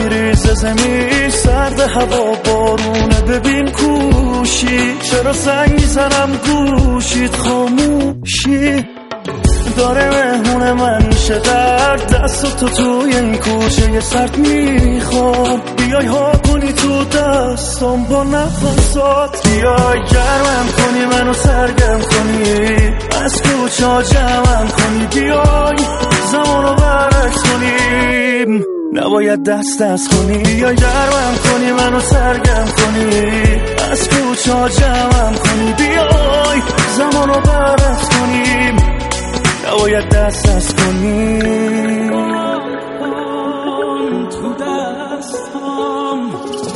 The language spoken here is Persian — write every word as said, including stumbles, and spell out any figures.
میریزه زمین سرد هوا بارونه ببین کوشی چرا زنگ میزنم گوشید خاموشی داره مهمون من میشه در دست تو توی این کوچه سرد میخوام بیای ها کنی تو دستم با نفسات بیای گرمم کنی منو سرگرم کنی از کوچه ها جمعم کنی بیای زمانو برعکس کنیم نباید دست دست کنی یا گرمم کنی منو سرگرم کنی از کوچه ها جمعم کنی بیای زمانو برعکس کنیم نباید دست دست کنی تو دست